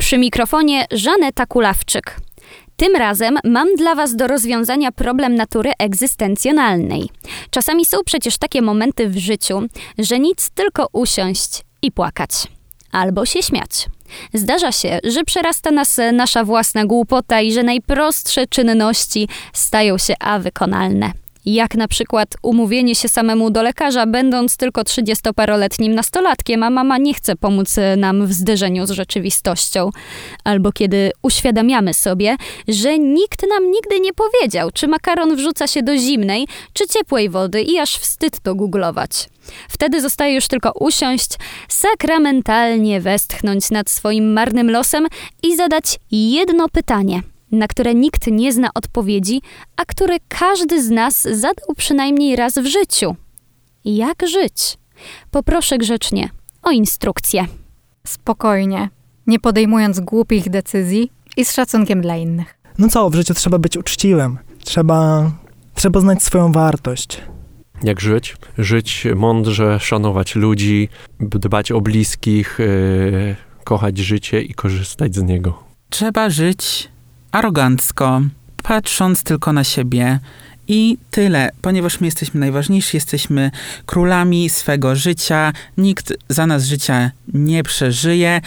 Przy mikrofonie Żaneta Kulawczyk. Tym razem mam dla Was do rozwiązania problem natury egzystencjonalnej. Czasami są przecież takie momenty w życiu, że nic, tylko usiąść i płakać. Albo się śmiać. Zdarza się, że przerasta nas nasza własna głupota i że najprostsze czynności stają się wykonalne. Jak na przykład umówienie się samemu do lekarza, będąc tylko 30-paroletnim nastolatkiem, a mama nie chce pomóc nam w zderzeniu z rzeczywistością. Albo kiedy uświadamiamy sobie, że nikt nam nigdy nie powiedział, czy makaron wrzuca się do zimnej, czy ciepłej wody i aż wstyd to googlować. Wtedy zostaje już tylko usiąść, sakramentalnie westchnąć nad swoim marnym losem i zadać jedno pytanie, na które nikt nie zna odpowiedzi, a które każdy z nas zadał przynajmniej raz w życiu. Jak żyć? Poproszę grzecznie o instrukcję. Spokojnie, nie podejmując głupich decyzji i z szacunkiem dla innych. No co, w życiu trzeba być uczciwym. Trzeba znać swoją wartość. Jak żyć? Żyć mądrze, szanować ludzi, dbać o bliskich, kochać życie i korzystać z niego. Trzeba żyć arogancko, patrząc tylko na siebie i tyle, ponieważ my jesteśmy najważniejsi, jesteśmy królami swego życia, nikt za nas życia nie przeżyje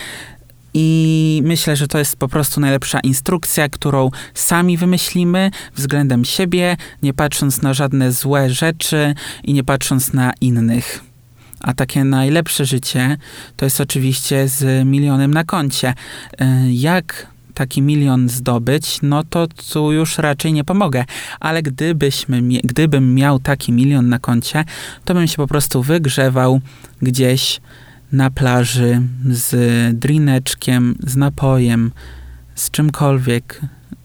i myślę, że to jest po prostu najlepsza instrukcja, którą sami wymyślimy względem siebie, nie patrząc na żadne złe rzeczy i nie patrząc na innych. A takie najlepsze życie to jest oczywiście z 1 milionem na koncie. Jak taki 1 milion zdobyć, no to tu już raczej nie pomogę. Ale gdybym miał taki 1 milion na koncie, to bym się po prostu wygrzewał gdzieś na plaży z drineczkiem, z napojem, z czymkolwiek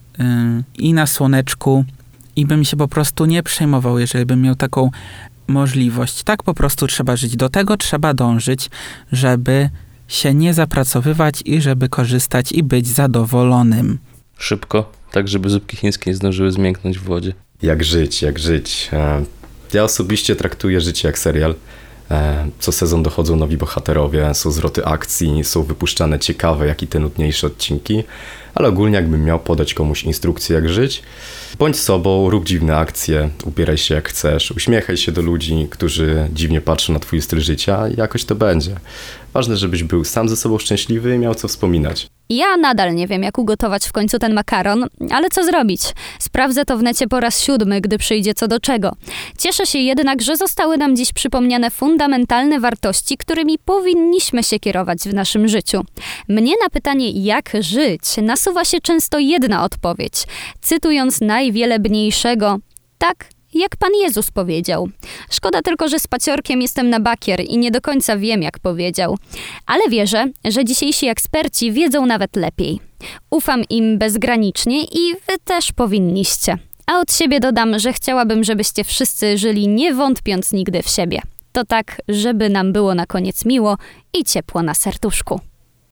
i na słoneczku i bym się po prostu nie przejmował, jeżeli bym miał taką możliwość. Tak po prostu trzeba żyć. Do tego trzeba dążyć, żeby się nie zapracowywać i żeby korzystać i być zadowolonym. Szybko, tak żeby zupki chińskie nie zdążyły zmięknąć w wodzie. Jak żyć? Ja osobiście traktuję życie jak serial. Co sezon dochodzą nowi bohaterowie, są zwroty akcji, są wypuszczane ciekawe, jak i te nudniejsze odcinki, ale ogólnie jakbym miał podać komuś instrukcję jak żyć, bądź sobą, rób dziwne akcje, ubieraj się jak chcesz, uśmiechaj się do ludzi, którzy dziwnie patrzą na twój styl życia i jakoś to będzie. Ważne, żebyś był sam ze sobą szczęśliwy i miał co wspominać. Ja nadal nie wiem, jak ugotować w końcu ten makaron, ale co zrobić? Sprawdzę to w necie po raz 7, gdy przyjdzie co do czego. Cieszę się jednak, że zostały nam dziś przypomniane fundamentalne wartości, którymi powinniśmy się kierować w naszym życiu. Mnie na pytanie, jak żyć, nasuwa się często jedna odpowiedź, cytując najwielebniejszego: tak, jak Pan Jezus powiedział. Szkoda tylko, że z paciorkiem jestem na bakier i nie do końca wiem, jak powiedział. Ale wierzę, że dzisiejsi eksperci wiedzą nawet lepiej. Ufam im bezgranicznie i wy też powinniście. A od siebie dodam, że chciałabym, żebyście wszyscy żyli nie wątpiąc nigdy w siebie. To tak, żeby nam było na koniec miło i ciepło na serduszku.